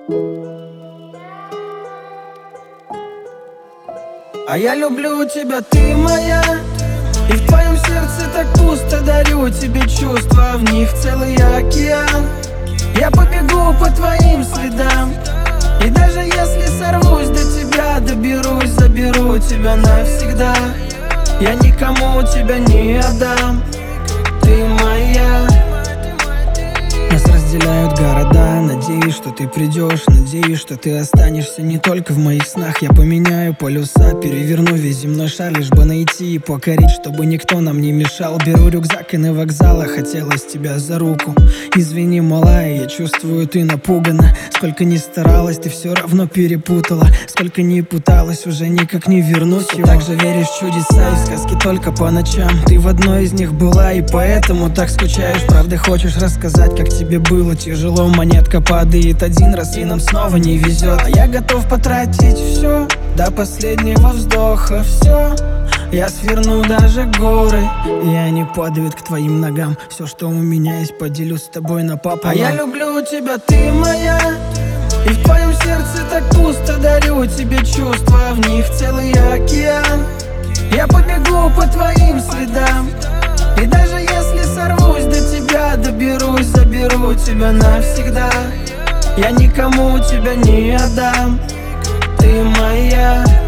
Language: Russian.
А я люблю тебя, ты моя, и в твоем сердце так пусто. Дарю тебе чувства, в них целый океан. Я побегу по твоим следам, и даже если сорвусь до тебя, доберусь, заберу тебя навсегда. Я никому тебя не отдам, ты моя. Нас разделяют города, надеюсь, что ты придешь, надеюсь, что ты останешься не только в моих снах. Я поменяю полюса, переверну весь земной шар, лишь бы найти и покорить, чтобы никто нам не мешал. Беру рюкзак и на вокзала, хотелось тебя за руку. Извини, малая, я чувствую, ты напугана. Сколько ни старалась, ты все равно перепутала. Сколько ни пыталась, уже никак не вернусь. Так же веришь в чудеса и сказки только по ночам. Ты в одной из них была, и поэтому так скучаешь. Правда, хочешь рассказать, как тебе было тяжело. Монетка падает один раз, и нам снова не везет. А я готов потратить все до последнего вздоха. Все, я сверну даже горы, и они падают к твоим ногам. Все, что у меня есть, поделюсь с тобой напополам. А я люблю тебя, ты моя, и в твоем сердце так пусто. Дарю тебе чувства, в них целый океан. Я побегу по твоим следам, и даже если сорвусь до тебя, доберусь, заберу тебя навсегда. Я никому тебя не отдам, ты моя.